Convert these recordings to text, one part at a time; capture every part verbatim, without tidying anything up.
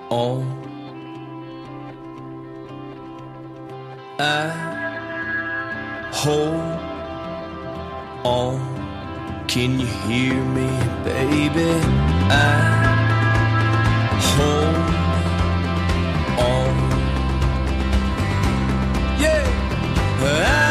on. I hold on. Can you hear me, baby? I hold on. Yeah. I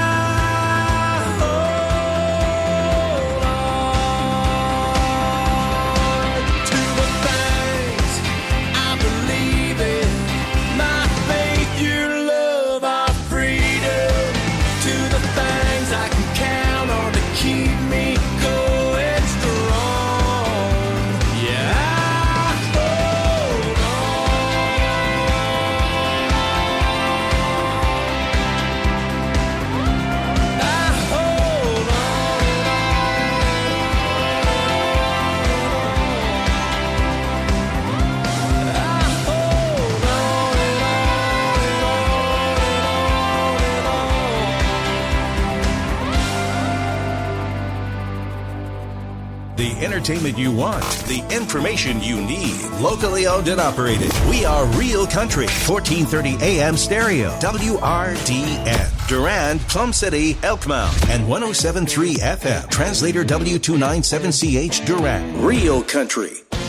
entertainment you want, the information you need. Locally owned and operated. We are Real Country. fourteen thirty A M stereo. W R D N. Durand, Plum City, Elkmount. And one oh seven point three F M. Translator W two ninety-seven C H Durand. Real Country.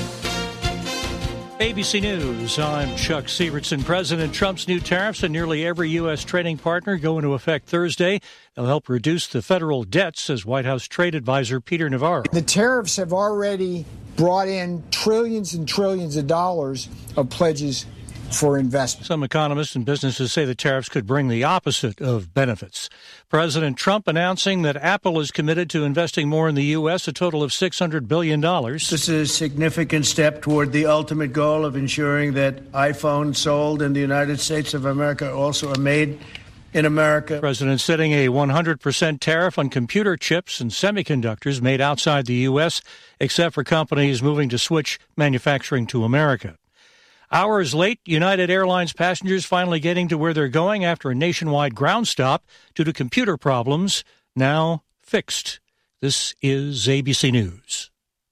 A B C News, I'm Chuck Sievertson. President Trump's new tariffs on nearly every U S trading partner go into effect Thursday. They'll help reduce the federal debt, says White House trade advisor Peter Navarro. The tariffs have already brought in trillions and trillions of dollars of pledges for investment. Some economists and businesses say the tariffs could bring the opposite of benefits. President Trump announcing that Apple is committed to investing more in the U S, a total of six hundred billion dollars. This is a significant step toward the ultimate goal of ensuring that iPhones sold in the United States of America also are made in America. The president setting a one hundred percent tariff on computer chips and semiconductors made outside the U S, except for companies moving to switch manufacturing to America. Hours late, United Airlines passengers finally getting to where they're going after a nationwide ground stop due to computer problems, now fixed. This is A B C News.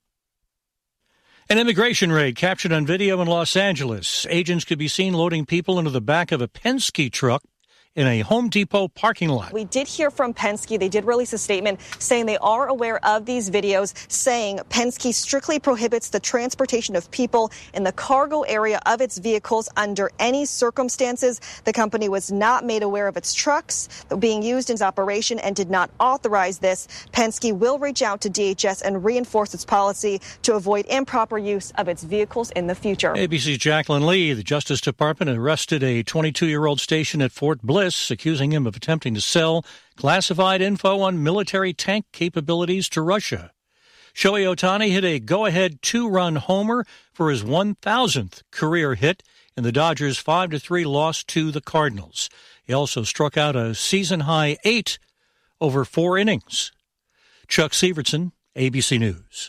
An immigration raid captured on video in Los Angeles. Agents could be seen loading people into the back of a Penske truck in a Home Depot parking lot. We did hear from Penske. They did release a statement saying they are aware of these videos, saying Penske strictly prohibits the transportation of people in the cargo area of its vehicles under any circumstances. The company was not made aware of its trucks being used in its operation and did not authorize this. Penske will reach out to D H S and reinforce its policy to avoid improper use of its vehicles in the future. A B C's Jacqueline Lee. The Justice Department arrested a twenty-two-year-old stationed at Fort Bliss, accusing him of attempting to sell classified info on military tank capabilities to Russia. Shohei Ohtani hit a go-ahead two-run homer for his one thousandth career hit in the Dodgers' five to three loss to the Cardinals. He also struck out a season-high eight over four innings. Chuck Sievertson, A B C News.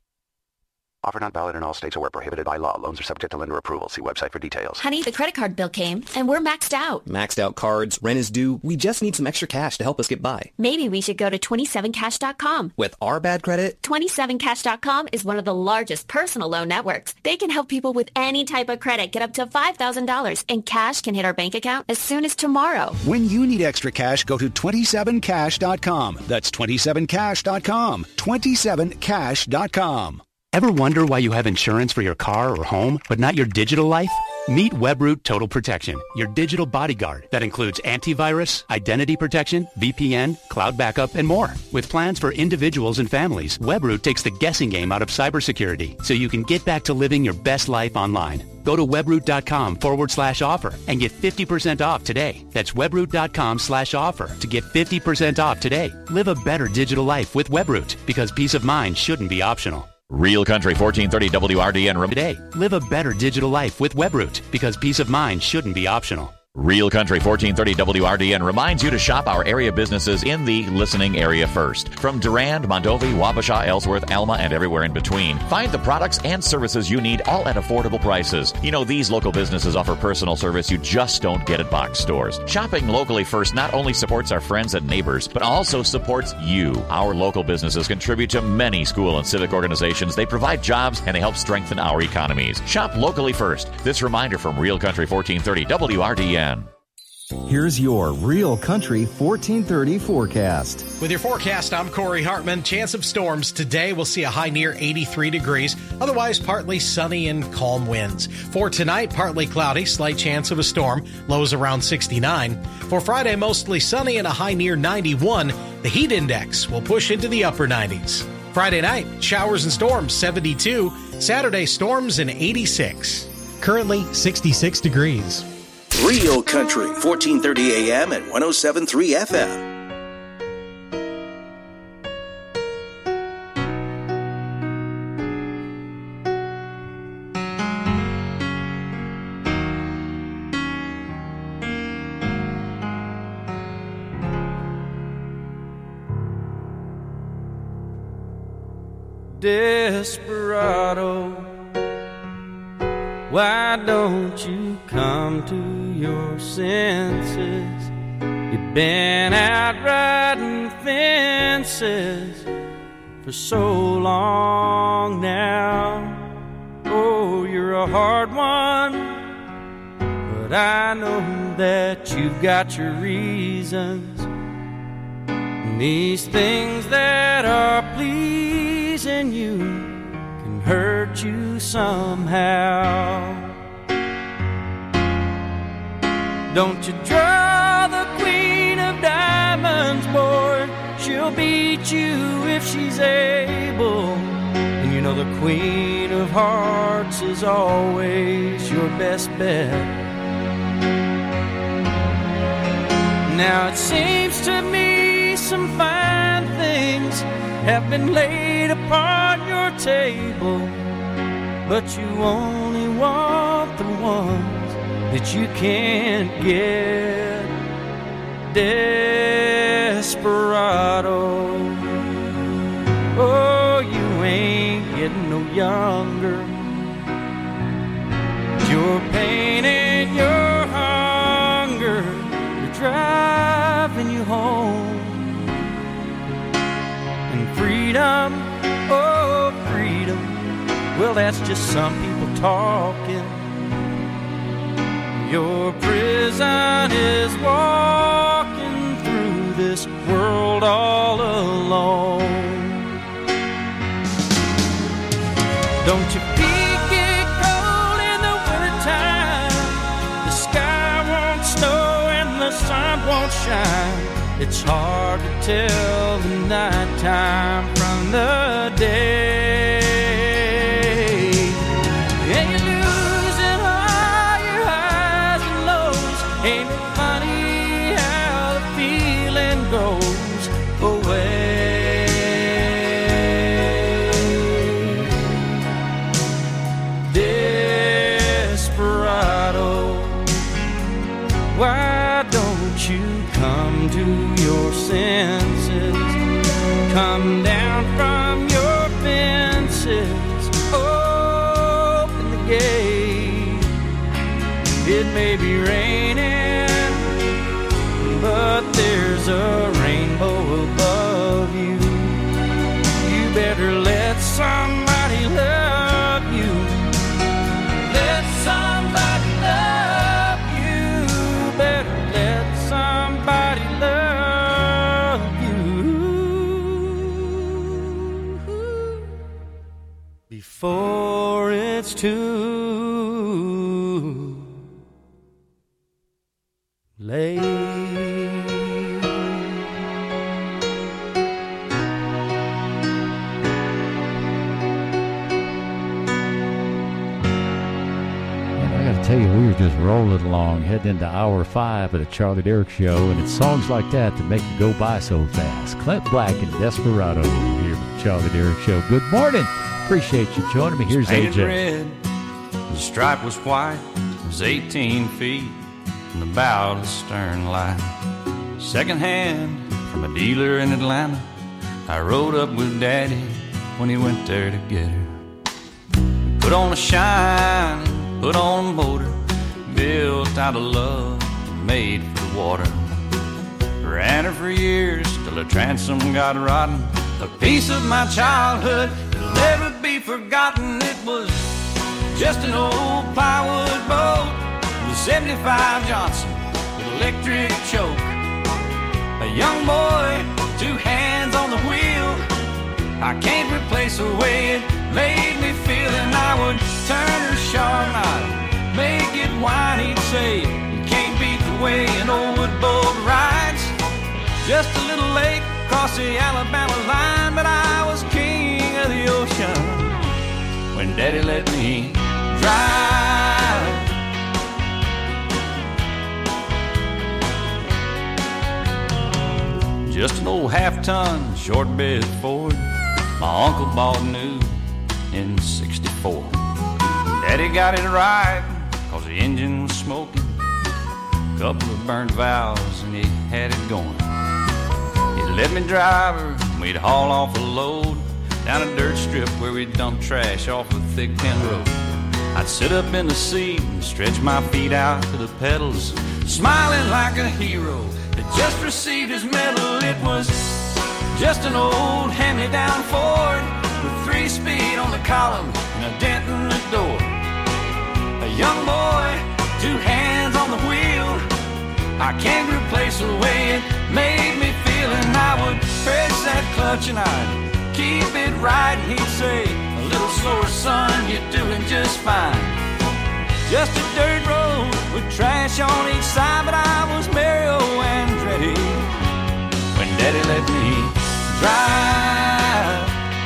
Offer not valid in all states or where prohibited by law. Loans are subject to lender approval. See website for details. Honey, the credit card bill came, and we're maxed out. Maxed out cards, rent is due. We just need some extra cash to help us get by. Maybe we should go to twenty-seven cash dot com. With our bad credit? twenty-seven cash dot com is one of the largest personal loan networks. They can help people with any type of credit get up to five thousand dollars, and cash can hit our bank account as soon as tomorrow. When you need extra cash, go to twenty-seven cash dot com. That's twenty-seven cash dot com. twenty-seven cash dot com. Ever wonder why you have insurance for your car or home, but not your digital life? Meet Webroot Total Protection, your digital bodyguard that includes antivirus, identity protection, V P N, cloud backup, and more. With plans for individuals and families, Webroot takes the guessing game out of cybersecurity so you can get back to living your best life online. Go to webroot.com forward slash offer and get fifty percent off today. That's webroot.com slash offer to get fifty percent off today. Live a better digital life with Webroot, because peace of mind shouldn't be optional. Real Country, fourteen thirty W R D N. Today, live a better digital life with Webroot, because peace of mind shouldn't be optional. Real Country fourteen thirty W R D N reminds you to shop our area businesses in the listening area first. From Durand, Mondovi, Wabasha, Ellsworth, Alma, and everywhere in between. Find the products and services you need, all at affordable prices. You know, these local businesses offer personal service you just don't get at box stores. Shopping locally first not only supports our friends and neighbors, but also supports you. Our local businesses contribute to many school and civic organizations. They provide jobs and they help strengthen our economies. Shop locally first. This reminder from Real Country fourteen thirty W R D N. Here's your Real Country fourteen thirty forecast. With your forecast, I'm Corey Hartman. Chance of storms today. We'll see a high near eighty-three degrees. Otherwise, partly sunny and calm winds. For tonight, partly cloudy, slight chance of a storm. Lows around sixty-nine. For Friday, mostly sunny and a high near ninety-one. The heat index will push into the upper nineties. Friday night, showers and storms, seventy-two. Saturday, storms and eighty-six. Currently, sixty-six degrees. Real Country, fourteen thirty A M and one oh seven point three F M. Desperado, why don't you come to your senses? You've been out riding fences for so long now. Oh, you're a hard one, but I know that you've got your reasons. And these things that are pleasing you can hurt you somehow. Don't you draw the queen of diamonds, boy. She'll beat you if she's able. And you know the queen of hearts is always your best bet. Now it seems to me some fine things have been laid upon your table, but you only want the ones that you can't get. Desperado, oh, you ain't getting no younger. Your pain and your hunger are driving you home. And freedom, oh, freedom, well, that's just some people talking. Your prison is walking through this world all alone. Don't you peek it cold in the wintertime? The sky won't snow and the sun won't shine. It's hard to tell the nighttime from the day. And you losing all your highs and lows. Ain't it funny how the feeling goes away? Desperado, why don't you come to your senses? Come down from your fences, open the gate. It may be raining, but there's a rainbow above you. You better let somebody love you. Let somebody love you. Better let somebody love you before it's too late. Tell you, we were just rolling along, heading into hour five of the Charlie Derrick Show, and it's songs like that that make it go by so fast. Clint Black and Desperado here with the Charlie Derrick Show. Good morning. Appreciate you joining me. Here's A J. Red, the stripe was white, it was eighteen feet from the bow of the stern line. Second hand from a dealer in Atlanta, I rode up with Daddy when he went there to get her. Put on a shine, put on a motor, built out of love, made for the water. Ran her for years till the transom got rotten. A piece of my childhood that'll never be forgotten. It was just an old plywood boat with seventy-five Johnson with electric choke. A young boy, two hands on the wheel. I can't replace the way it made me feel. And I would turn her sharp and I'd make it whine. He'd say, you can't beat the way an old wood boat rides. Just a little lake across the Alabama line, but I was king of the ocean when Daddy let me drive. Just an old half-ton short bed Ford my uncle bought new in sixty-four. Daddy got it right cause the engine was smoking, couple of burnt valves and he had it going. He'd let me drive her and we'd haul off a load down a dirt strip where we'd dump trash off a thick tin road. I'd sit up in the seat and stretch my feet out to the pedals, smiling like a hero that just received his medal. It was just an old hand-me-down Ford with three speed on the column and a dent in the door. A young boy, two hands on the wheel. I can't replace the way it made me feel. And I would press that clutch and I'd keep it right. And he'd say, a little slower, son, you're doing just fine. Just a dirt road with trash on each side, but I was Mario Andretti when Daddy let me drive.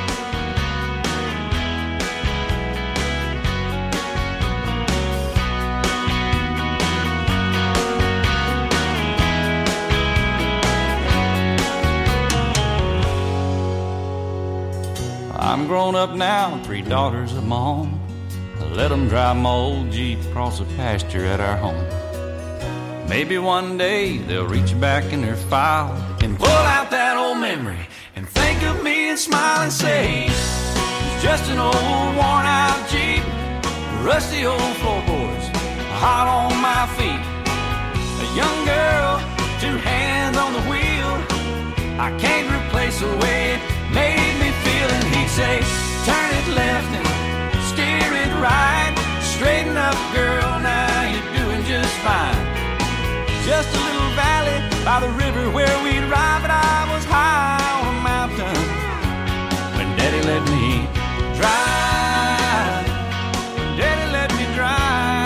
I'm grown up now, three daughters of my own. I let them drive my old Jeep across the pasture at our home. Maybe one day they'll reach back in their file and pull out that old memory and think of me and smile and say, it's just an old worn out Jeep, rusty old floorboards, hot on my feet. A young girl, two hands on the wheel. I can't replace the way it made me feel. And he'd say, turn it left and steer it right. Straighten up, girl, now you're doing just fine. Just a little valley by the river where we'd ride, but I was high on a mountain when Daddy let me drive. Daddy let me drive.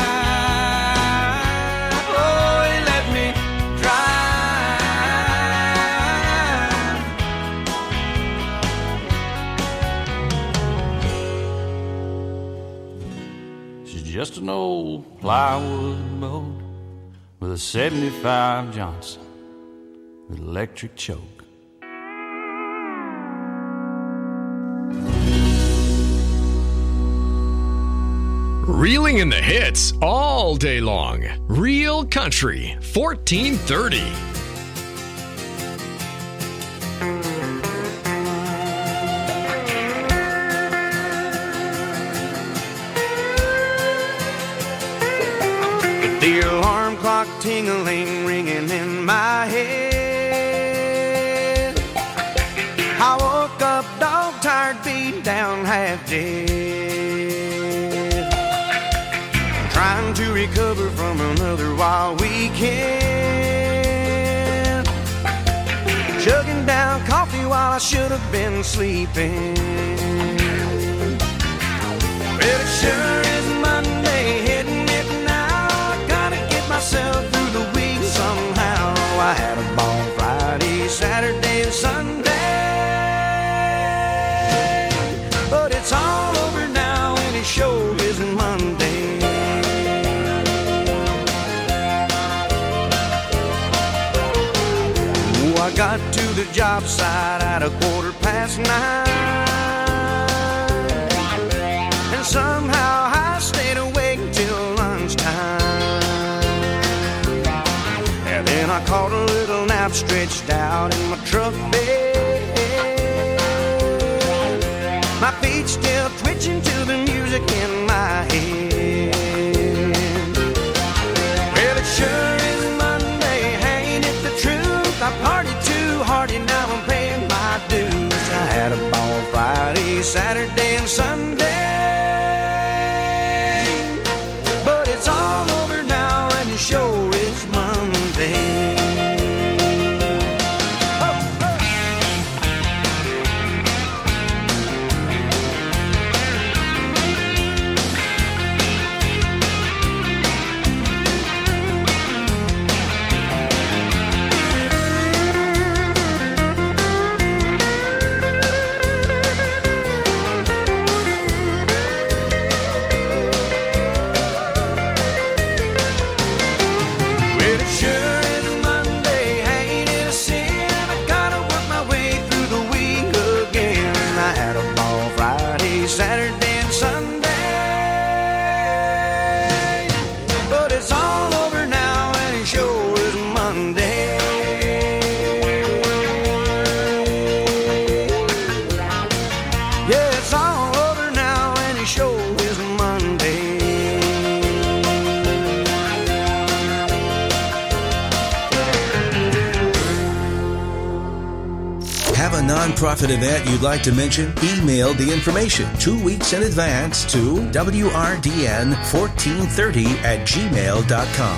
Oh, he let me drive. She's just an old plywood boat with a seventy-five Johnson with electric choke. Reeling in the hits all day long. Real Country, fourteen thirty. The alarm clock tingling, ringing in my head. I woke up dog-tired, beat down, half dead. I'm trying to recover from another wild weekend. Chugging down coffee while I should have been sleeping. Well, it sure is Monday, hitting it now. I gotta get myself through the week somehow. I had a ball Friday, Saturday, and Sunday, but it's all over now and it sure isn't Monday. Oh, I got to the job site at a quarter past nine, and somehow I stayed awake till lunchtime. stretched out in my truck bed. My feet still twitching to the music in my head. Well, it sure is Monday, ain't it the truth? I partied too hard and now I'm paying my dues. I had a ball Friday, Saturday, and Sunday. But it's all over now and it sure is Monday. Nonprofit event you'd like to mention? Email the information two weeks in advance to W R D N fourteen thirty at gmail dot com.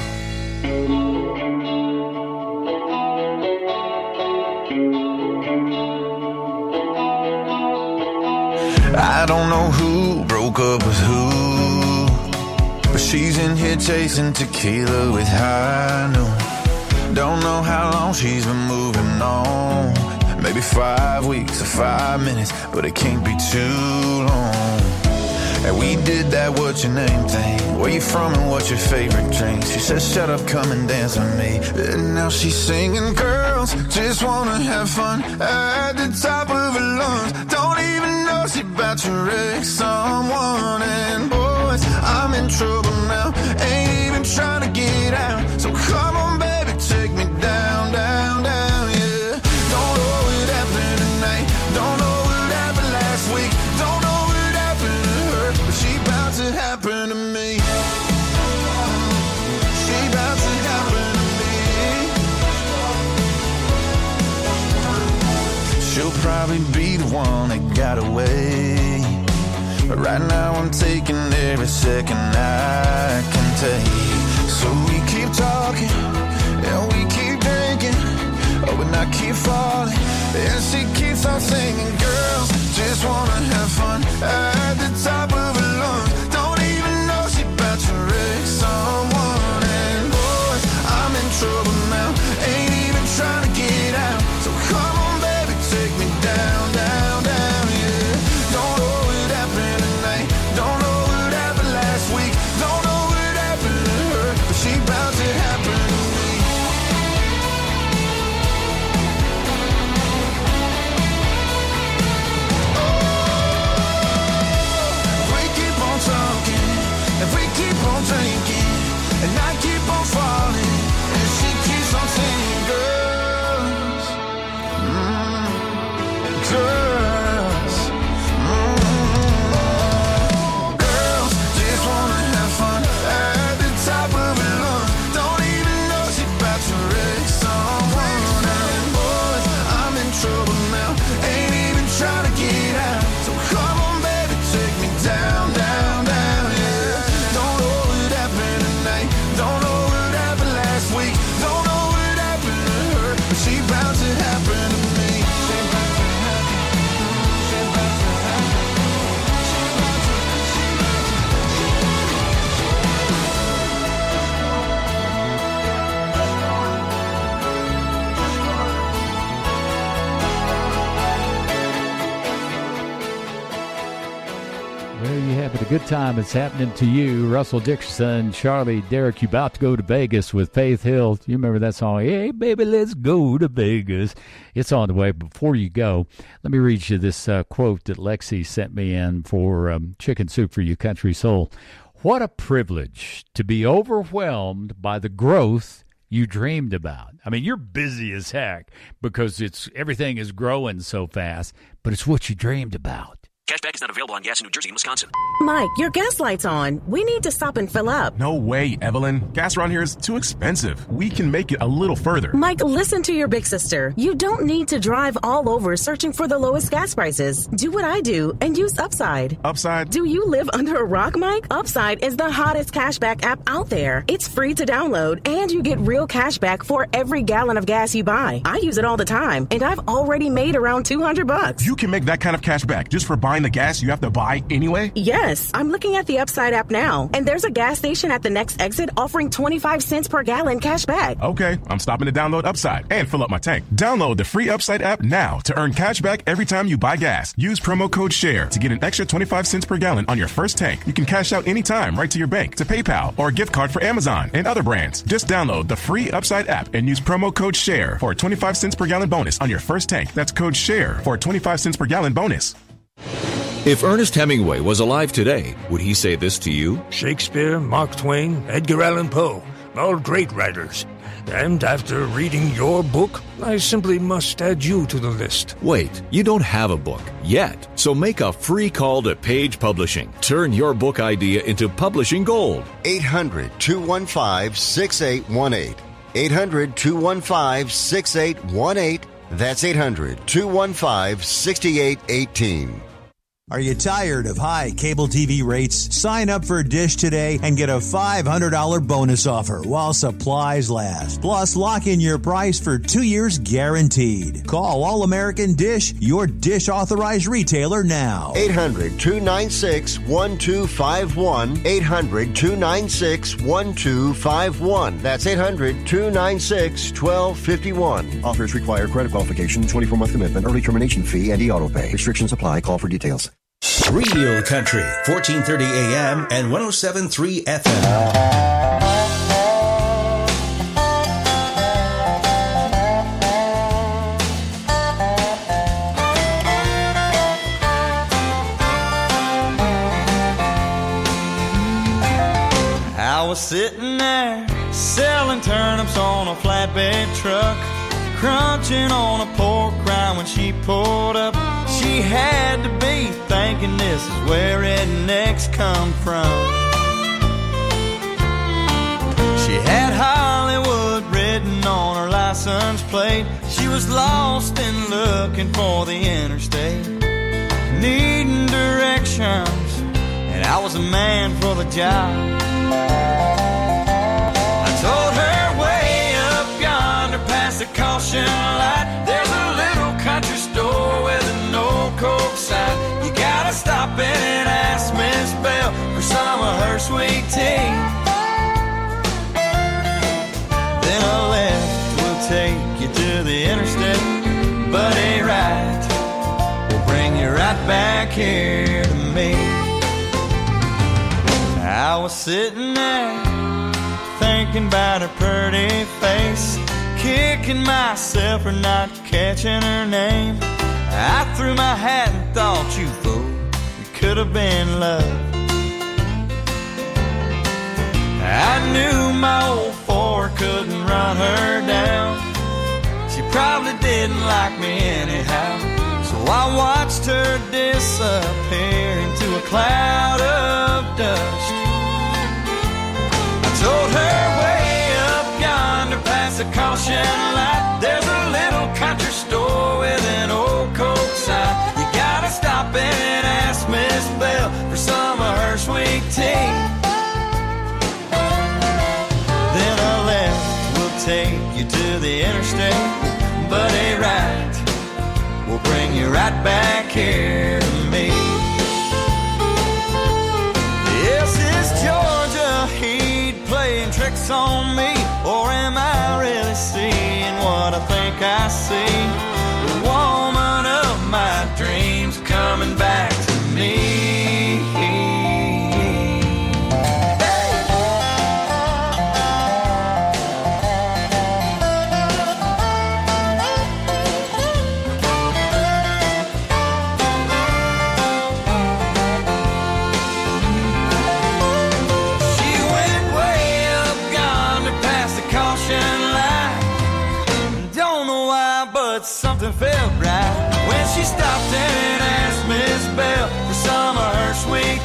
I don't know who broke up with who, but she's in here chasing tequila with high noon. Don't know how long she's been moving on. Maybe five weeks or five minutes, but it can't be too long. And we did that what's your name thing. Where you from and what's your favorite drink? She said shut up, come and dance with me. And now she's singing, girls just wanna have fun at the top of her lungs. Don't even know she about to wreck someone. And boys, I'm in trouble now, ain't even trying to get out. So come on baby, take me down, down, down. Happen to me. She about to happen to me. She'll probably be the one that got away, but right now I'm taking every second I can take. So we keep talking and we keep drinking, oh, and I keep falling and she keeps on singing. Girls just wanna have fun at the top of her lungs. Someone, and boys, I'm in trouble now, ain't even trying to get out. So come on baby, take me down, down, down, yeah. Don't know what happened tonight, don't know what happened last week, don't know what happened to her, but she bound to happen to me. Oh, if we keep on talking, if we keep on drinking, and I keep on falling, and she keeps on singing, girls, mm, girls, mm, girls just wanna have fun at the top of her lungs. Don't even know she about to wreck someone. And boys, I'm in trouble now, ain't even trying to get out. So come on baby, take me down, down, down, yeah. Don't know what happened tonight, don't know what happened last week, don't know what happened to her, but she bound to happen to me. She bound to happen, she bound to happen, she bound to, she Well, you having a good time. It's happening to you. Russell Dickerson, Charlie, Derek, you about to go to Vegas with Faith Hill. You remember that song? Hey, baby, let's go to Vegas. It's on the way. Before you go, let me read you this uh, quote that Lexi sent me in for um, Chicken Soup for You Country Soul. What a privilege to be overwhelmed by the growth you dreamed about. I mean, you're busy as heck because it's everything is growing so fast, but it's what you dreamed about. Cashback is not available on gas in New Jersey and Wisconsin. Mike, your gas light's on. We need to stop and fill up. No way, Evelyn. Gas around here is too expensive. We can make it a little further. Mike, listen to your big sister. You don't need to drive all over searching for the lowest gas prices. Do what I do and use Upside. Upside? Do you live under a rock, Mike? Upside is the hottest cashback app out there. It's free to download, and you get real cashback for every gallon of gas you buy. I use it all the time, and I've already made around two hundred bucks. You can make that kind of cashback just for buying the gas you have to buy anyway? Yes, I'm looking at the Upside app now, and there's a gas station at the next exit offering twenty-five cents per gallon cash back. Okay, I'm stopping to download Upside and fill up my tank. Download the free Upside app now to earn cash back every time you buy gas. Use promo code SHARE to get an extra twenty-five cents per gallon on your first tank. You can cash out anytime right to your bank, to PayPal, or a gift card for Amazon and other brands. Just download the free Upside app and use promo code SHARE for a twenty-five cents per gallon bonus on your first tank. That's code SHARE for a twenty-five cents per gallon bonus. If Ernest Hemingway was alive today, would he say this to you? Shakespeare, Mark Twain, Edgar Allan Poe, all great writers. And after reading your book, I simply must add you to the list. Wait, you don't have a book yet, so make a free call to Page Publishing. Turn your book idea into publishing gold. eight hundred, two one five, six eight one eight. eight hundred, two one five, six eight one eight. That's eight hundred, two one five, six eight one eight. Are you tired of high cable T V rates? Sign up for Dish today and get a five hundred dollars bonus offer while supplies last. Plus, lock in your price for two years guaranteed. Call All American Dish, your Dish authorized retailer now. eight hundred, two nine six, one two five one. eight hundred, two nine six, one two five one. That's eight hundred, two nine six, one two five one. Offers require credit qualification, twenty-four month commitment, early termination fee, and e-auto pay. Restrictions apply. Call for details. Real Country, fourteen thirty A M and one oh seven point three F M. I was sitting there selling turnips on a flatbed truck, crunching on a pork rind when she pulled up. She had to be thinking this is where rednecks come from. She had Hollywood written on her license plate. She was lost and looking for the interstate, needing directions, and I was a man for the job. I told her way up yonder past the caution light, there's a little country store with an old Coke sign. You gotta stop in and ask Miss Bell for some of her sweet tea. Then a left will take you to the interstate, but a right will bring you right back here to me. I was sitting there thinking about her pretty face, kicking myself for not catching her name. I threw my hat and thought, you fool, it could have been love. I knew my old Ford couldn't run her down. She probably didn't like me anyhow, so I watched her disappear into a cloud of dust. I told her way up yonder past the caution light, there's a little country store with an old Coke sign. You gotta stop in and ask Miss Bell for some of her sweet tea. Then a left will take you to the interstate, but a right will bring you right back here to me. Yes, it's Georgia Heat playing tricks on me, or am I really seeing what I think I see? The woman of my dreams coming back to me. She went way up yonder past the caution something felt right when she stopped and asked Miss Bell for some of her sweet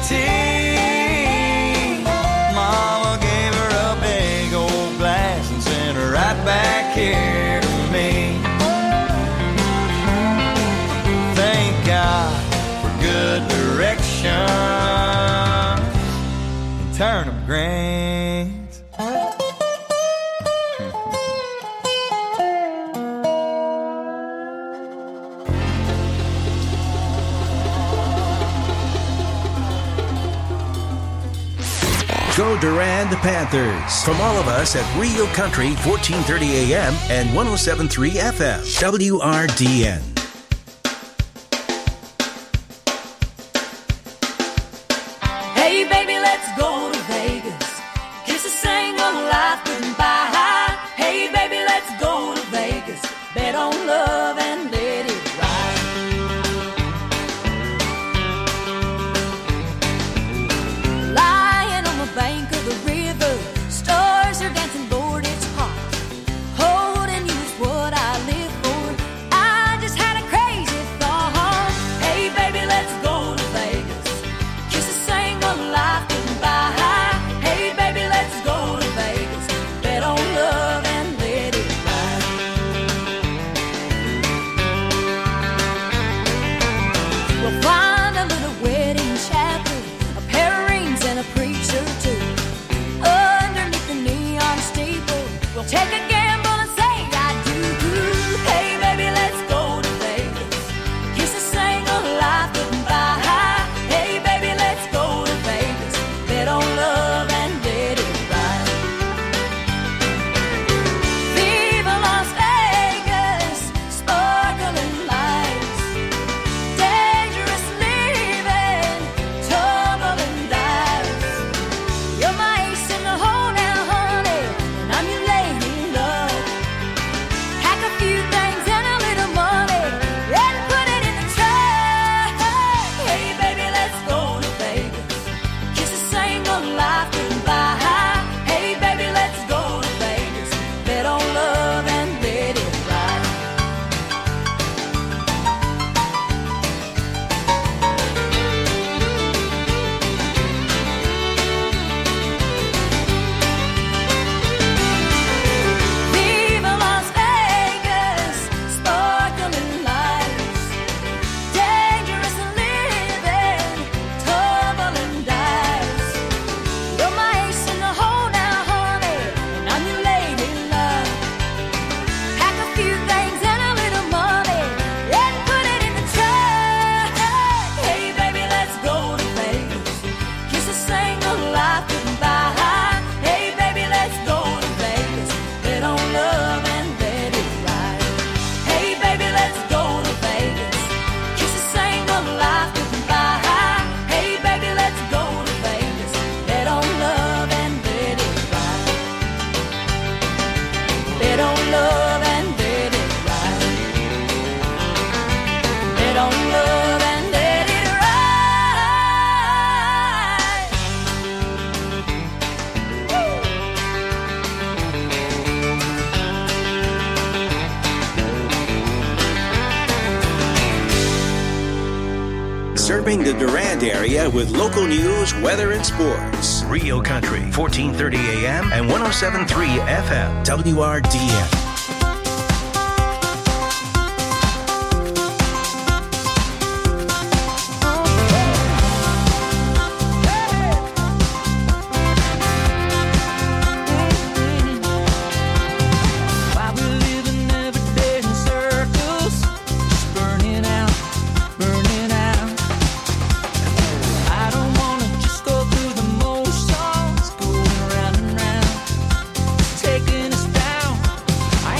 tea. Mama gave her a big old glass and sent her right back here to me. Thank God for good direction and turnip greens. Go Durand Panthers. From all of us at Real Country, fourteen thirty A M and one oh seven point three F M, W R D N. Hey baby, let's go to Vegas. Kiss a single life goodbye. Hey baby, let's go to Vegas. Bet on love and let it ride. Lying on the bank of the river, stars are dancing, Lord, it's hot. Holding you is what I live for. I just had a crazy thought. Hey baby, let's go to Vegas. Kiss a single life goodbye. Hey baby, let's go to Vegas. Bet on love and let it ride. We'll find a little wedding chapel, a pair of rings and a preacher too. Underneath the neon steeple, we'll take a gamble and say I do. Hey baby, let's go to Vegas. Kiss a single life goodbye. Hey baby, let's go to Vegas. Bet on love and let it ride. Viva Las Vegas, sparkling lights, dangerous living, tumbling dice. You're my ace in the hole now, honey, and I'm your lady love. Pack a few things and a little money and put it in the truck. Hey baby, let's go to Vegas. Kiss a single life goodbye. Hey baby, let's go to Vegas. Bet on love and let it ride. Viva Las Vegas, sparkling lights, dangerous living, tumbling dice. You're my ace in the hole now, honey, and I'm your lady love. Pack a few things and a little money and put it in the truck. Hey baby, let's go to Vegas. Kiss a single life goodbye. Hey baby, let's go to Vegas. Bet on love and let it ride. Hey baby, let's go to Vegas. Kiss a single life goodbye. Hey baby, let's go to Vegas. Bet on love and let it ride. Bet on love and let it ride. Bet on love and let it ride. Serving the Durand area with local news, weather, and sports. Rio Country, fourteen thirty A M and one oh seven point three F M, W R D N. Why we're living every day in circles, just burning out, burning out. I don't wanna just go through the motions, going round and round, taking us down. I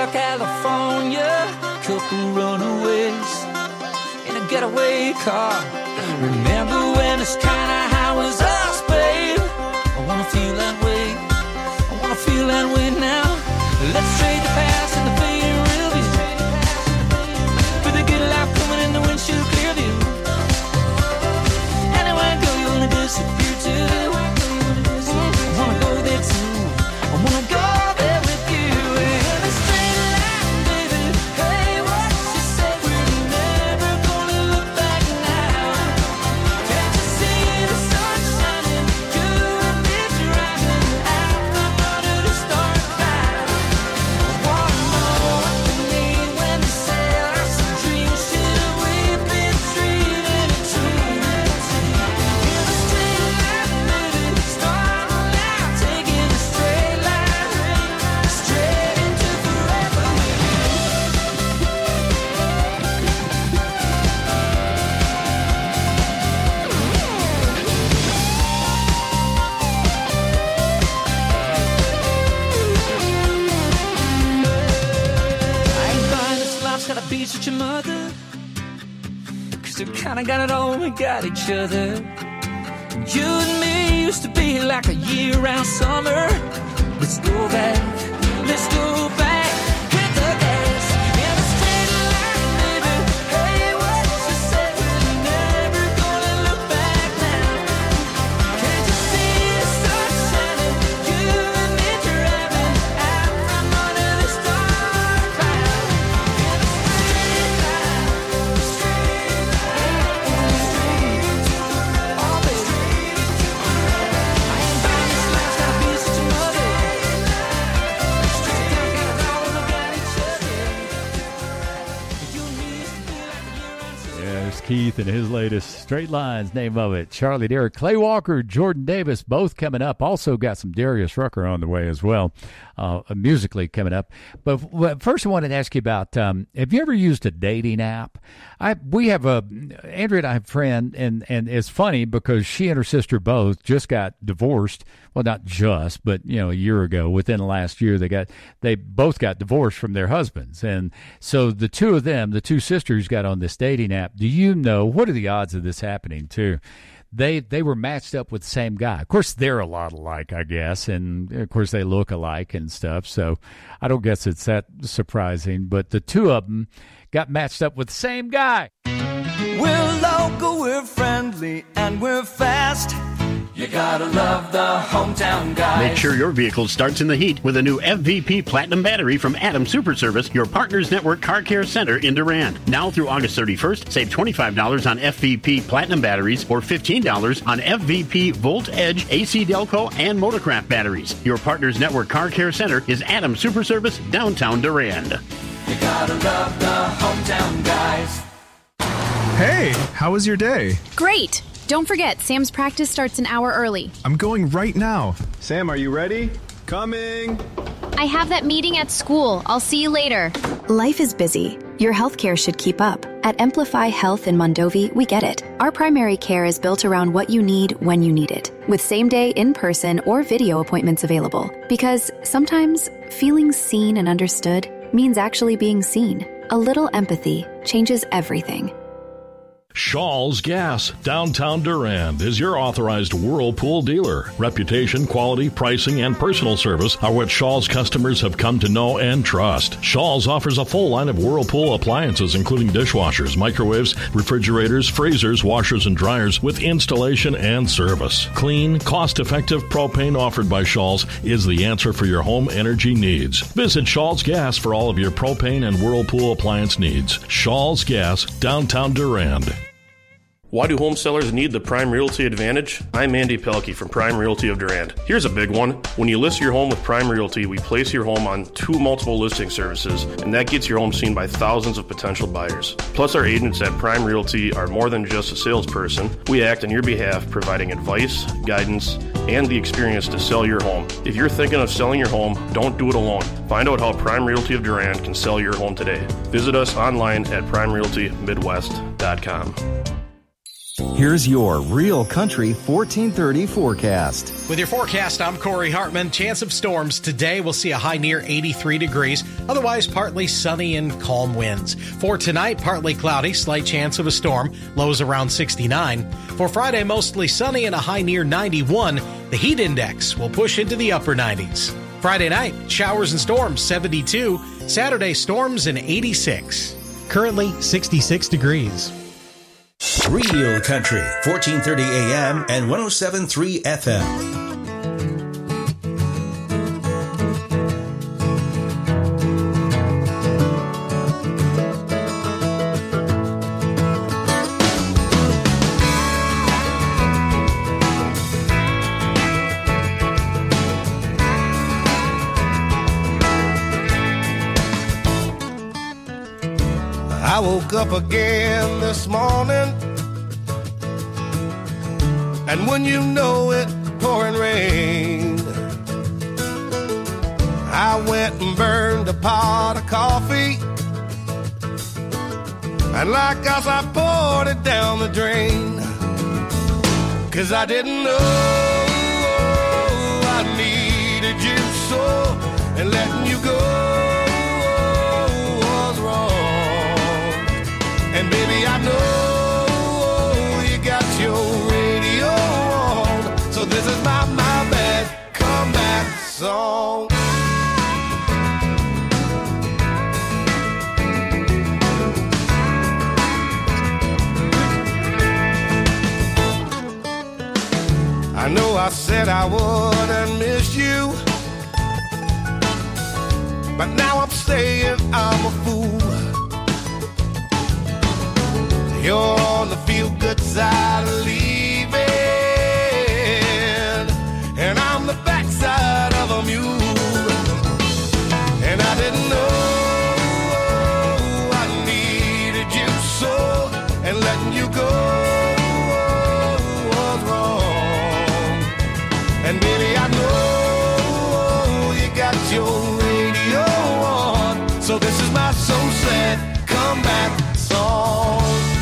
Hotel California, couple runaways in a getaway car. Remember when it's kinda how was us, babe? I wanna feel that way, I wanna feel that way now. Let's trade the past and the fading real view for the good life coming in the windshield clear view. Anywhere I go, you wanna disappear too. I wanna go there too, I wanna go there with you. In a straight line, baby, hey, what you say? We're never gonna look back now. Can't you see the sun shining? You and me driving out from under the star cloud. I wanna know what we need when they say our dreams should we've been dreaming it true. In a straight line, baby, starting out, taking a straight line straight into forever with I ain't buying this life's gotta be such a mother, 'cause we kinda got it all, we got each other. You and me used to be like a year-round summer. Let's go back, let's go back, hit the gas in a straight line, baby. Hey, what you say? We're never gonna look back now. Can't you see the sun shining? You and me driving out from under the star cloud. In a straight line, straight line, straight to all the straight to I ain't buying this life's gotta be such a mother. Straight down, got it all, we got each other. You and me used to be like a year-round summer. Yeah, there's Keith and his latest Straight Lines, name of it. Charlie Derrick, Clay Walker, Jordan Davis, both coming up. Also got some Darius Rucker on the way as well, uh, musically coming up. But well, first I wanted to ask you about, um, have you ever used a dating app? I We have a, Andrea and I have a friend, and, and it's funny because she and her sister both just got divorced. Well, not just, but, you know, a year ago, within the last year, they got, they both got divorced from their husbands. And so the two of them, the two sisters got on this dating app. Do you know, what are the odds of this happening too? They they were matched up with the same guy. Of course, they're a lot alike, I guess, and of course they look alike and stuff. So I don't guess it's that surprising. But the two of them got matched up with the same guy. We're local, we're friendly, and we're fast. You gotta love the hometown guys. Make sure your vehicle starts in the heat with a new F V P Platinum battery from Adam Super Service, your Partners Network Car Care Center in Durand. Now through August thirty-first, save twenty-five dollars on F V P Platinum batteries or fifteen dollars on F V P Volt Edge, A C Delco, and Motorcraft batteries. Your Partners Network Car Care Center is Adam Super Service, downtown Durand. You gotta love the hometown guys. Hey, how was your day? Great! Don't forget, Sam's practice starts an hour early. I'm going right now. Sam, are you ready? Coming! I have that meeting at school. I'll see you later. Life is busy. Your healthcare should keep up. At Amplify Health in Mondovi, we get it. Our primary care is built around what you need when you need it, with same-day, in-person, or video appointments available. Because sometimes feeling seen and understood means actually being seen. A little empathy changes everything. Shaw's Gas, downtown Durand, is your authorized Whirlpool dealer. Reputation, quality, pricing, and personal service are what Shaw's customers have come to know and trust. Shaw's offers a full line of Whirlpool appliances, including dishwashers, microwaves, refrigerators, freezers, washers, and dryers, with installation and service. Clean, cost-effective propane offered by Shaw's is the answer for your home energy needs. Visit Shaw's Gas for all of your propane and Whirlpool appliance needs. Shaw's Gas, downtown Durand. Why do home sellers need the Prime Realty Advantage? I'm Andy Pelkey from Prime Realty of Durand. Here's a big one. When you list your home with Prime Realty, we place your home on two multiple listing services, and that gets your home seen by thousands of potential buyers. Plus, our agents at Prime Realty are more than just a salesperson. We act on your behalf, providing advice, guidance, and the experience to sell your home. If you're thinking of selling your home, don't do it alone. Find out how Prime Realty of Durand can sell your home today. Visit us online at prime realty midwest dot com. Here's your Real Country fourteen thirty forecast. With your forecast, I'm Corey Hartman. Chance of storms today. We'll see a high near eighty-three degrees. Otherwise, partly sunny and calm winds. For tonight, partly cloudy, slight chance of a storm. Lows around sixty-nine. For Friday, mostly sunny and a high near ninety-one. The heat index will push into the upper nineties. Friday night, showers and storms, seventy-two. Saturday, storms and eighty-six. Currently, sixty-six degrees. Real Country, fourteen thirty A M and one oh seven point three F M. I woke up again this morning, and when you know it, pouring rain. I went and burned a pot of coffee, and like us I poured it down the drain. Cause I didn't know I needed you so, and letting you go was wrong. And baby, I know you got your radio on, so this is my, my bad comeback song. I know I said I wouldn't miss you, but now I'm saying I'm a fool. You're on the feel-good side of leaving, and I'm the backside of a mule. And I didn't know I needed you so, and letting you go was wrong. And baby, I know you got your radio on, so this is my so sad comeback song.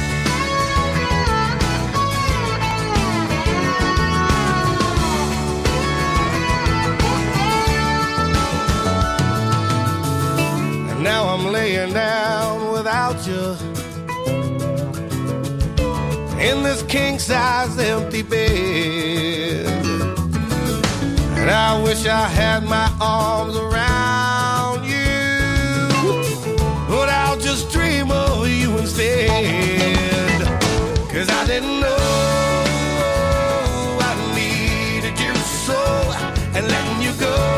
Now I'm laying down without you in this king-size empty bed, and I wish I had my arms around you, but I'll just dream of you instead. Cause I didn't know I needed you so, and letting you go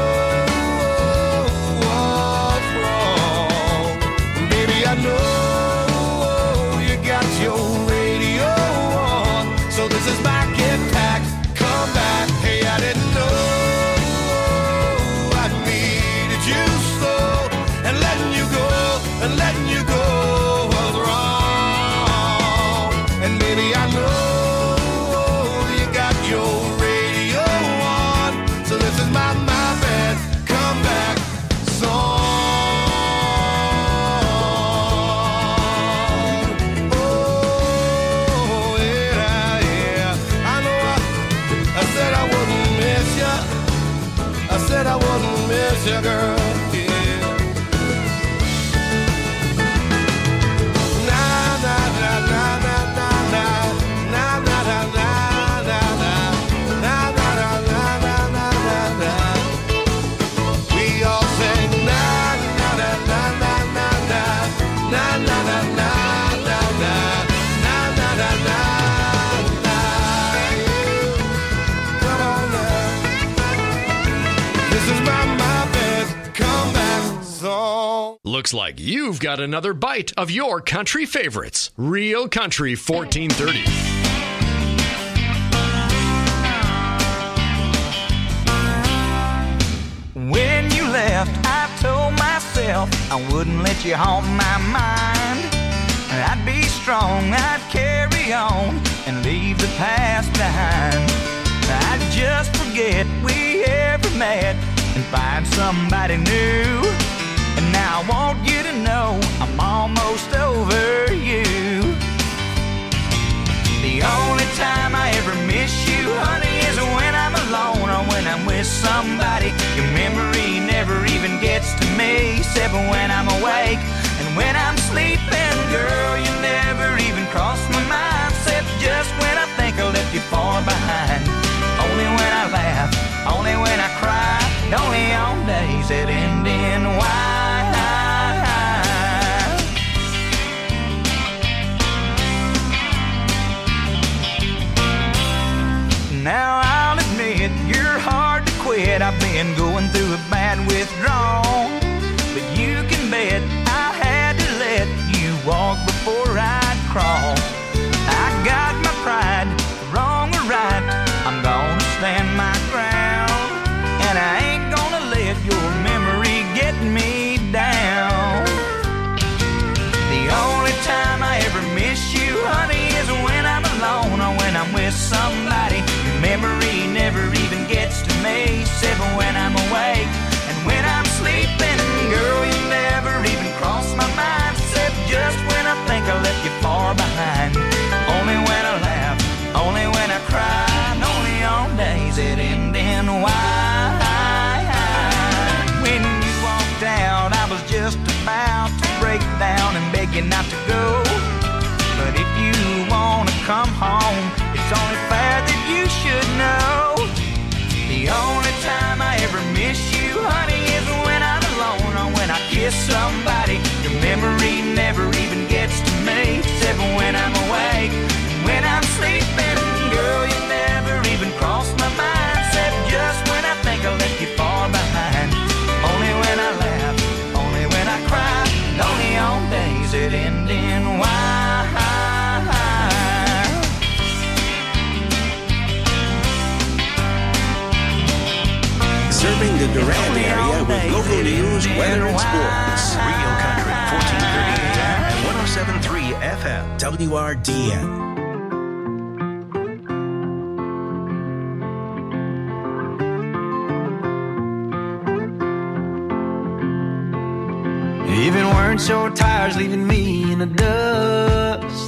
I know you got your radio on, so this is my get back, come back. Hey, I didn't know I needed you so, and letting you go, and letting you go was wrong. And baby, I know you got your radio on, so this is my, my bad comeback song. I said I wouldn't miss you, girl, yeah. Na na na na na na na na na na na na na na na na na. We all sing na na na na na na na na na na na na na na na na. Come on now. This is my, my best comeback song. Looks like you've got another bite of your country favorites. Real Country fourteen thirty. When you left, I told myself I wouldn't let you haunt my mind. I'd be strong, I'd carry on and leave the past behind. I'd just forget we ever met and find somebody new. And now I want you to know I'm almost over you. The only time I ever miss you, honey, is when I'm alone or when I'm with somebody. Your memory never even gets to me, except when I'm awake and when I'm sleeping. Girl, you never even cross my mind, except just when I think I left you far behind. Only when I laugh, only when I cry, only on days that end in Y. Now I'll admit you're hard to quit. I've been going through a bad withdrawal, but you can bet I had to let you walk before I'd crawl. I got my pride, wrong or right, I'm gonna stand my ground, and I ain't gonna let your memory get me down. The only time I ever miss you, honey, is when I'm alone or when I'm with somebody. Memory never even gets to me, except when I'm awake and when I'm sleeping. Girl, you never even cross my mind, except just when I think I left you far behind. Only when I laugh, only when I cry, and only on days that end in Y. When you walked out, I was just about to break down and beg you not to go. But if you wanna come home, it's only fair that you should know. The only time I ever miss you, honey, is when I'm alone or when I kiss somebody. Your memory never even gets to me, except when I'm awake and when I'm sleeping. Girl, you never even cross my mind, except just when I think I left you far behind. Only when I laugh, only when I cry, and only on days that end in Y. Serving the Durand area with local news, weather, and sports. Real Country, fourteen thirty A M and one oh seven point three F M, W R D N. Even weren't your tires leaving me in the dust,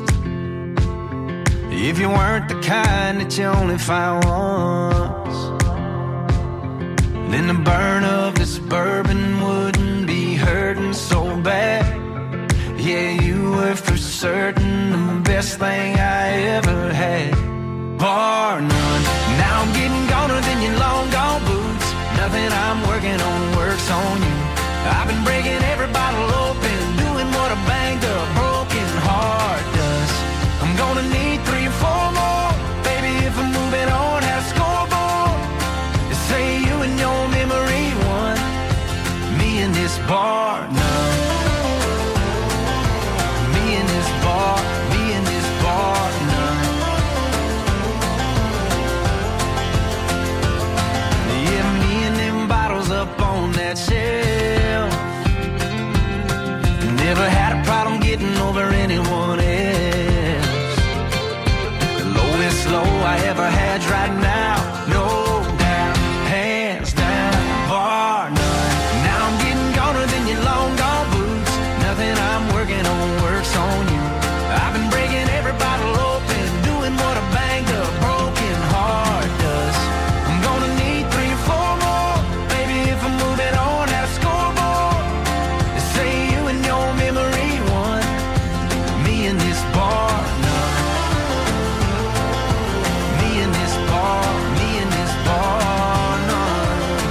if you weren't the kind that you only find once, then the burn of this bourbon wouldn't be hurting so bad. Yeah, you were for certain the best thing I ever had, bar none. Now I'm getting goner than your long gone boots. Nothing I'm working on works on you. I've been breaking every bottle open, doing what a banged up broken heart does. I'm gonna need three or four more, baby, if I'm moving on that scoreboard. They say you and your memory won, me in this bar now. Me in this bar, me in this bar now. Yeah, me and them bottles up on that shelf. Never had a problem getting over anyone else. The lowest low I ever had's right now, no doubt, hands down, bar none. Now I'm getting goner than your long gone boots. Nothing I'm working on works on you. I've been breaking every bottle open, doing what a banged up broken heart does. I'm gonna need three or four more, baby, if I'm moving on at a scoreboard. They say you and your memory won, me in this bar now. Me in this bar, me in this bar now.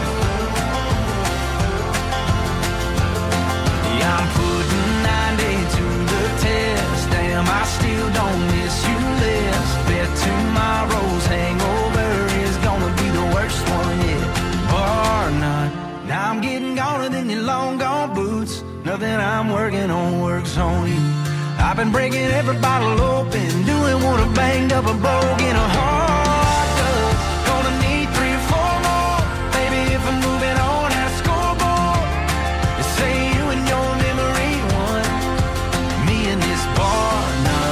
Yeah, I'm putting ninety to the test. Damn, I still don't miss you less. Bet tomorrow's hangover is gonna be the worst one yet, bar none. Now I'm getting goner than your long gone boots. Nothing I'm working on works on you. I've been breaking every bottle open, doing what a banged up a broken heart does. Gonna need three or four more, baby, if I'm moving on that scoreboard. They say you and your memory won, me in this bar now.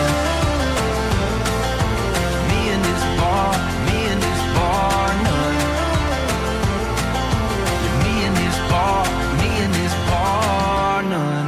Me in this bar, me in this bar none. Yeah, me in this bar, me in this bar none.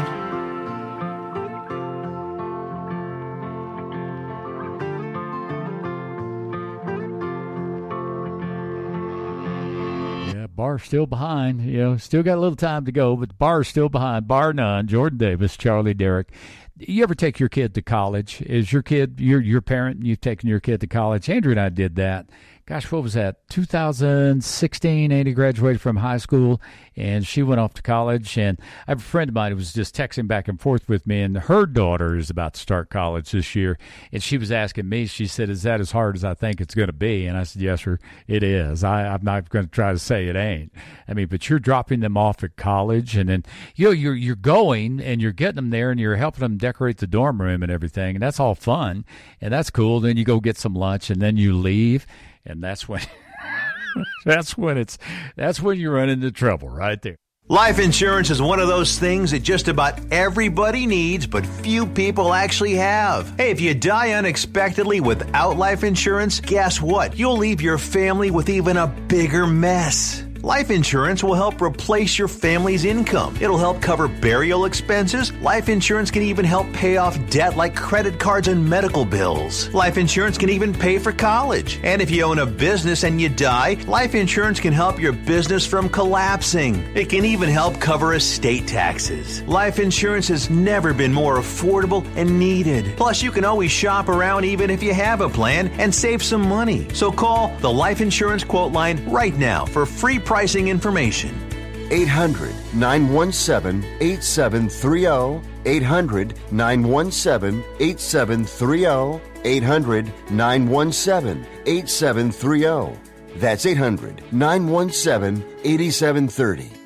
bar's still behind. You know, still got a little time to go, but the bar's still behind, bar none. Jordan Davis, Charlie Derrick. You ever take your kid to college? Is your kid, your your parent, you've taken your kid to college? Andrew and I did that. Gosh, what was that? two thousand sixteen, Andy graduated from high school, and she went off to college. And I have a friend of mine who was just texting back and forth with me, and her daughter is about to start college this year. And she was asking me, she said, is that as hard as I think it's going to be? And I said, yes, sir, it is. I, I'm not going to try to say it ain't. I mean, but you're dropping them off at college, and then, you know, you're, you're going, and you're getting them there, and you're helping them decorate the dorm room and everything, and that's all fun, and that's cool. Then you go get some lunch, and then you leave. And that's when that's when it's that's when you run into trouble right there. Life insurance is one of those things that just about everybody needs, but few people actually have. Hey, if you die unexpectedly without life insurance, guess what? You'll leave your family with even a bigger mess. Life insurance will help replace your family's income. It'll help cover burial expenses. Life insurance can even help pay off debt like credit cards and medical bills. Life insurance can even pay for college. And if you own a business and you die, life insurance can help your business from collapsing. It can even help cover estate taxes. Life insurance has never been more affordable and needed. Plus, you can always shop around even if you have a plan and save some money. So call the Life Insurance Quote Line right now for free pricing information. eight hundred, nine one seven, eight seven three zero. eight hundred, nine one seven, eight seven three zero. eight hundred, nine one seven, eight seven three zero. That's eight hundred, nine one seven, eight seven three zero.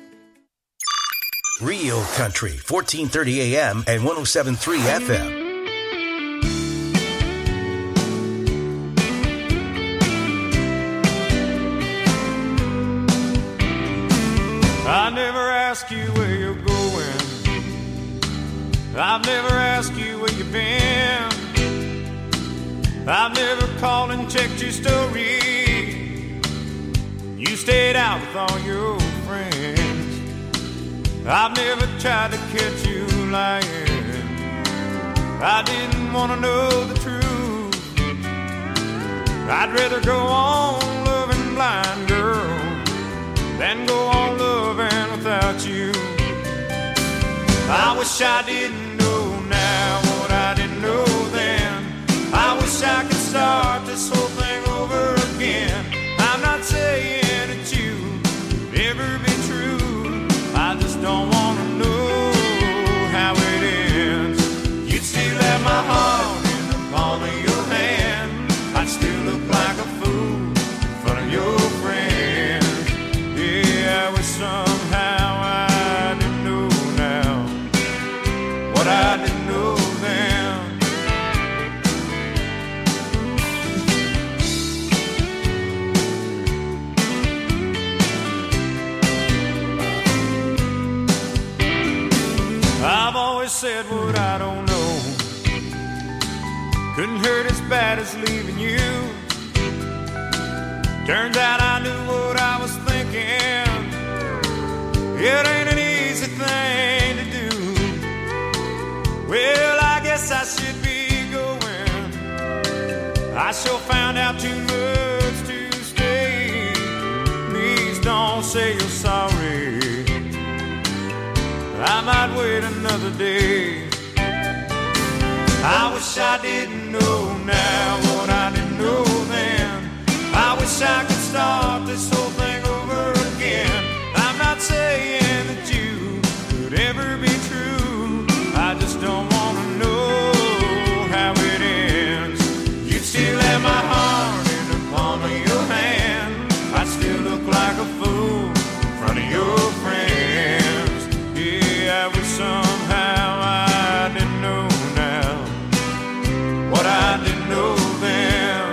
Real Country, fourteen thirty A M and one oh seven point three F M. I never ask you where you're going. I've never asked you where you've been. I've never called and checked your story. You stayed out with all your friends. I've never tried to catch you lying. I didn't want to know the truth. I'd rather go on loving blind, girl, than go on loving without you. I wish I didn't know now what I didn't know then. I wish I could start this whole thing over again. I'm not saying that you would ever be true. I just don't want to know how it ends. You'd still have my heart in the palm of your hand. I'd still look like a fool in front of your friends. Yeah, I wish somehow I didn't know now what I didn't know then. I've always said what I don't know. Couldn't hurt as bad as leaving you. Turns out I knew what I was thinking. It ain't an easy thing to do. Well, I guess I should be going. I sure found out too much to stay. Please don't say you're sorry. I might wait another day. I wish I didn't know now what I didn't know then. I wish I could start this whole thing over again. I'm not saying that you could ever be true. I just don't want to know how it ends. You'd still have my heart in the palm of your hand. I'd still look like a fool in front of your friends. Yeah, I wish somehow I didn't know now what I didn't know then.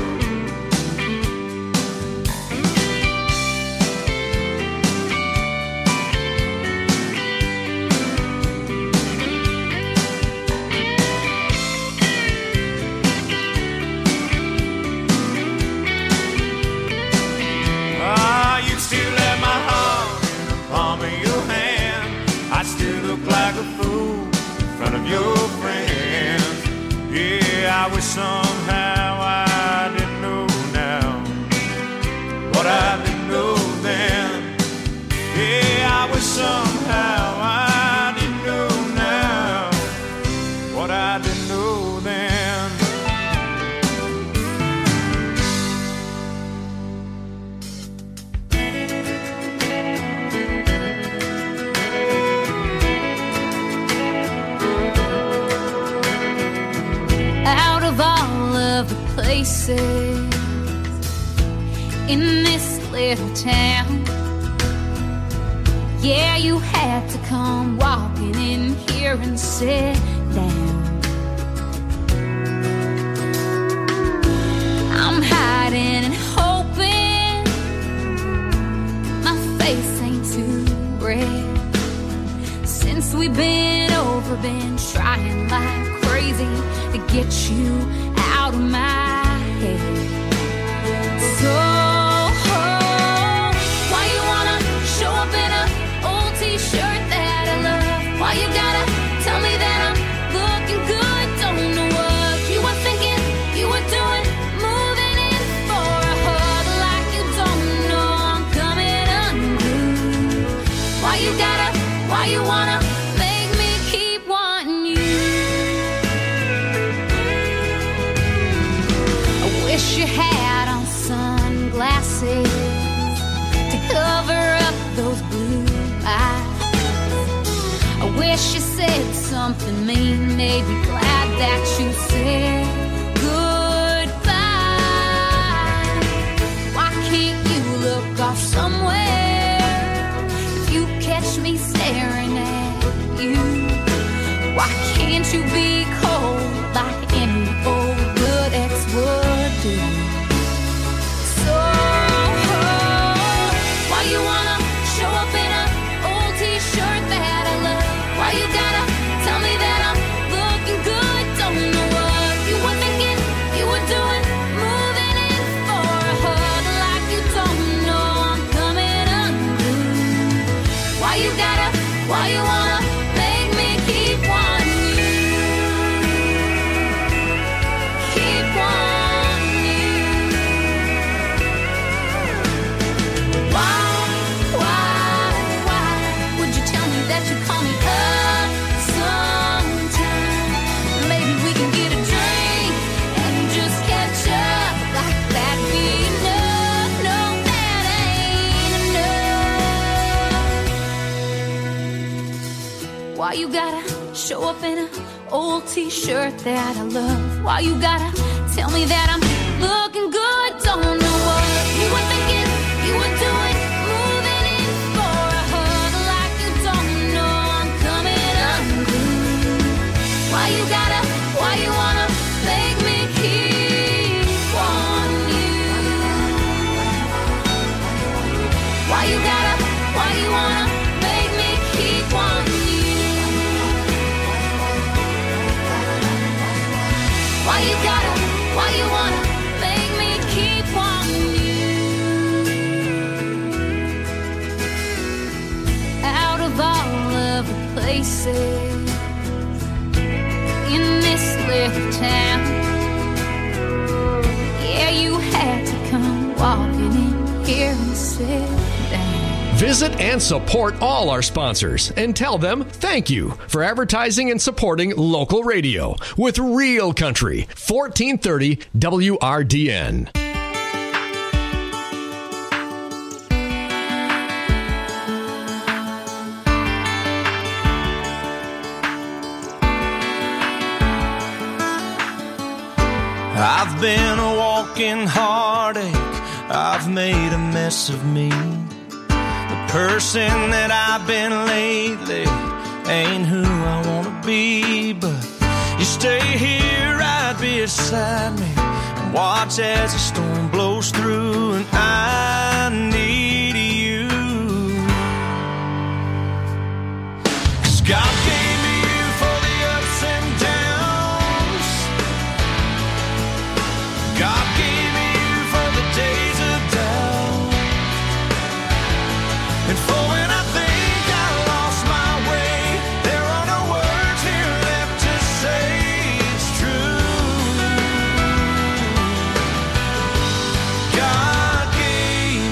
Ah, you still have my heart in the palm of your hand. I still look like a fool in front of your friends. Yeah, I wish somehow I didn't know now what I didn't know then. places in this little town. Yeah, you had to come walking in here and sit down. I'm hiding and hoping my face ain't too red. Since we've been over, been trying like crazy to get you out of my head. So why you wanna show up in a old t-shirt that I love? Why you gotta tell me that I'm looking good? Don't know what you were thinking, you were doing, moving in for a hug like you don't know I'm coming unglued. Why you gotta, why you wanna make me keep wanting you? I wish you had on sunglasses to cover up those blue eyes. I wish you said something mean, made me glad that you said goodbye. Why can't you look off somewhere if you catch me staring at you? Why can't you be cold like any old good ex would do? So why you wanna show up in a old t-shirt that I love? Why you gotta tell me that I'm looking good? Don't know what you were thinking, you were doing, moving in for a hug like you don't know I'm coming unglued. Why you gotta, why you wanna make me keep wanting you? Keep wanting you. Why, why, why would you tell me that you call me up sometime? Maybe we can get a drink and just catch up like that'd be enough. No, that ain't enough. Why you gotta show up in an old t-shirt that I love? Why you gotta tell me that I'm looking good? Don't know what you were thinking, you were doing, moving in for a hug like you don't know I'm coming unglued. Why you gotta, why you wanna make me keep wanting you? Why you gotta, why you wanna make me keep wanting you? Why you gotta, why you wanna make me keep wanting you? Out of all of the places in this little town, yeah, you had to come walking in here and sit down. Visit and support all our sponsors and tell them thank you for advertising and supporting local radio with Real Country, fourteen thirty W R D N. I've been a walking heartache, I've made a mess of me. The person that I've been lately ain't who I wanna be. But you stay here right beside me and watch as the storm blows through, and I need you. 'Cause God gave me you for the ups and downs. God gave me you for the days of doubt, and for when I think I lost my way, there are no words here left to say it's true. God gave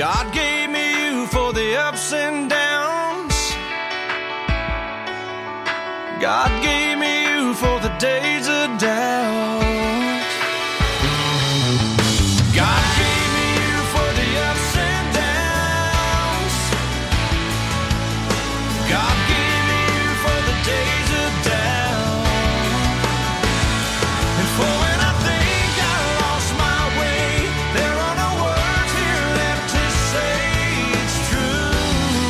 God gave me you for the ups and downs. God gave me you for the days of doubt. God gave me you for the ups and downs. God gave me you for the days of doubt. And for when I think I lost my way, there are no words here left to say it's true.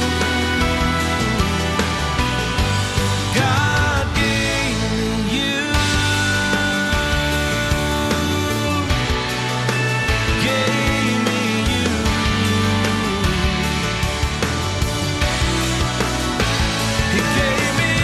God gave me you. Gave me you. He gave me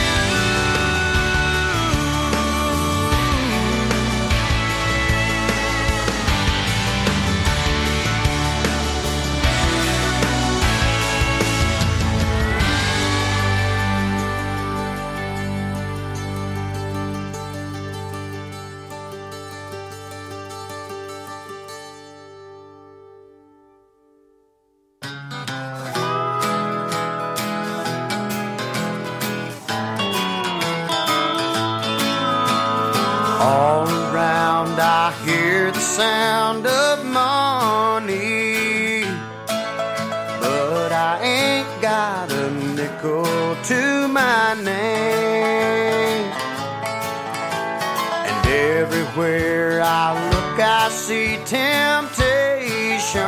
all around. I hear the sound of money, but I ain't got a nickel to my name. And everywhere I look, I see temptation.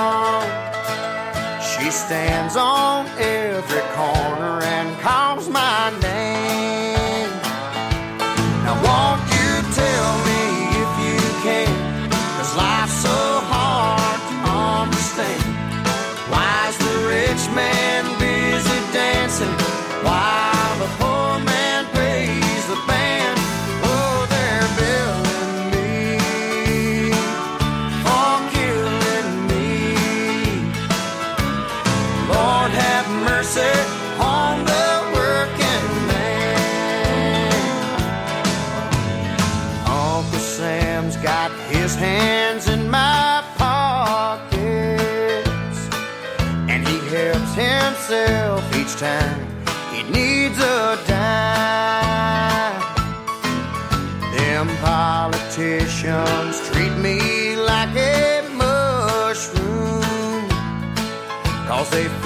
She stands on every corner and calls my name. Now won't you tell me if you can, 'cause life's so hard to understand. Why's the rich man busy dancing while the poor man pays the band? Oh, they're billing me for killing me. Lord have mercy on the working man. Uncle Sam's got his hands in my pockets, and he helps himself each time he needs a dime. Them politicians treat me like a mushroom, 'cause they